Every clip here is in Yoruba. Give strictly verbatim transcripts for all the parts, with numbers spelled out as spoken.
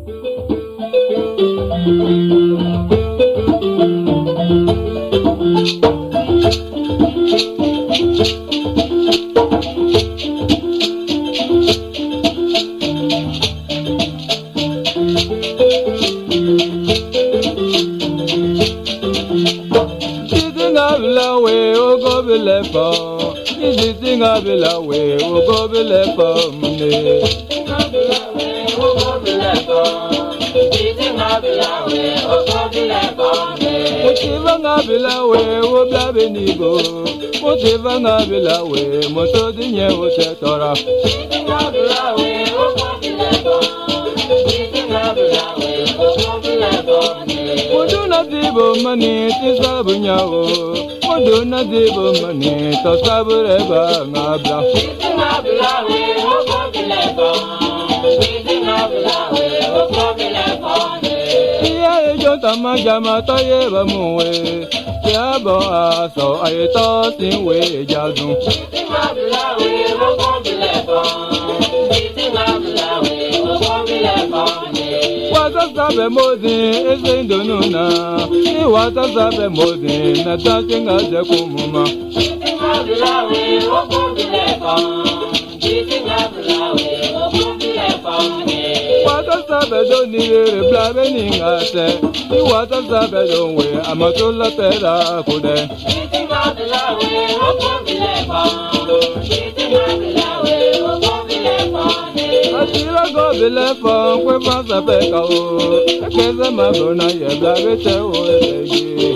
Jama toye ba muwe ya bo aso ay to sin we jazun wata sabe modi eze ndonuna ni wata sabe modi na tasinga je kumuma wata sabe do ni re blabe ni ngate ni wata sabe do we amatola tera kude atira go bile fo kwe fa sabe ka o keze mabona ye blabe te o eji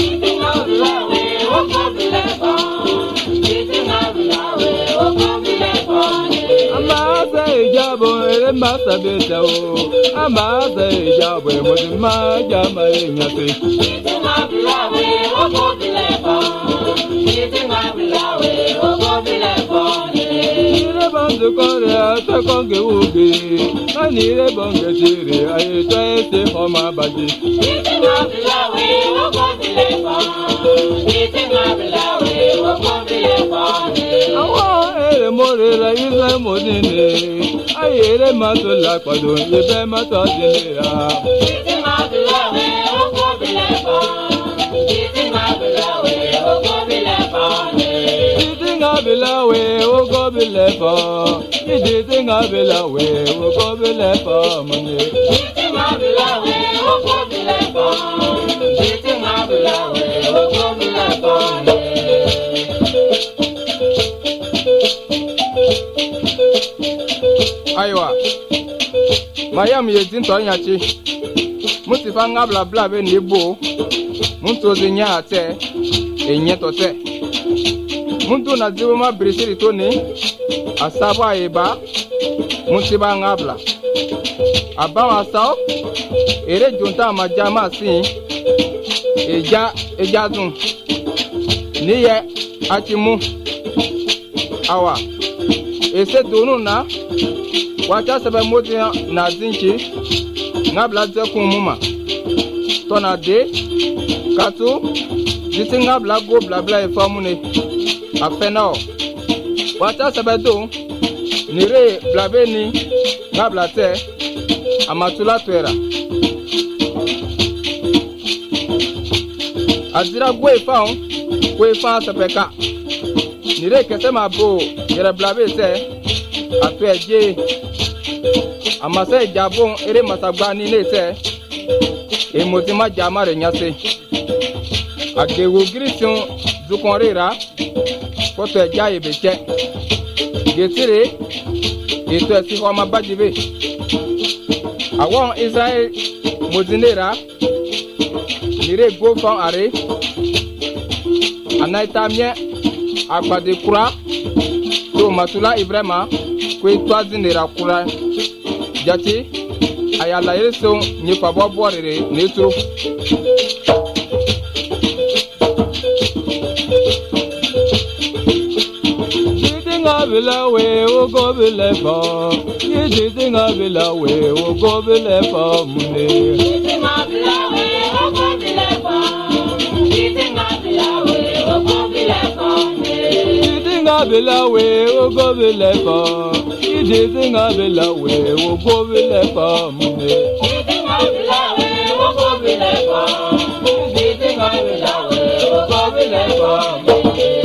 Jabo ere masa beta o amaza jabo mo di ma jama nyate itinga bilawe o go bilefa itinga bilawe o go bilefa ire bandu kore ata konge ubi ani ire bonge sire aye tete homa baji itinga bilawe o go bilefa itinga bilawe o go bilefa awo ere more la iza modine ayere matola kwado yebe mato dinira itinga bilawe o go bilefa itinga bilawe o go bilefa itinga bilawe o go bilefa itinga bilawe o go bilefa mane itinga bilawe o go bilefa itinga bilawe o go bilefa Aywa Mayam yezin to nyachi Mutifa ngabla bla be nebo Muntu zinya ate enye tote Muntu na zibo ma brisiri toni asaba eba Mutiba ngabla Aba asaw ere junta majama sin eja ejazun niye achimu awa ese donu na wacha sebe moti na zinchi ngabla ze kumuma tona de katu jiti ngabla go bla bla ifamune afena wacha sebe do nire blabeni ngabla te amatula twera azira gwe faun gwe fa sepeka nire kese mabo yere blabe te atu eje amase jabon ere masagba ni lete emoti ma jamare nyase agewo grision zukonrera foto eja ebeche getire eto esi homa bajibe awon Israel modinera nire go fon are anaitamye agbade kura to matula Ibrahima kwe twazinera kura jati ayala yeso ni pabo borere netro Jitinga bilawe o go bilefa Jitinga bilawe o go bilefa mune Jitinga bilawe o go bilefa Jitinga bilawe o go bilefa Jitinga bilawe o go bilefa ide nga bilawe o go bilefa mune ide nga bilawe o go bilefa ide nga bilawe o go bilefa mune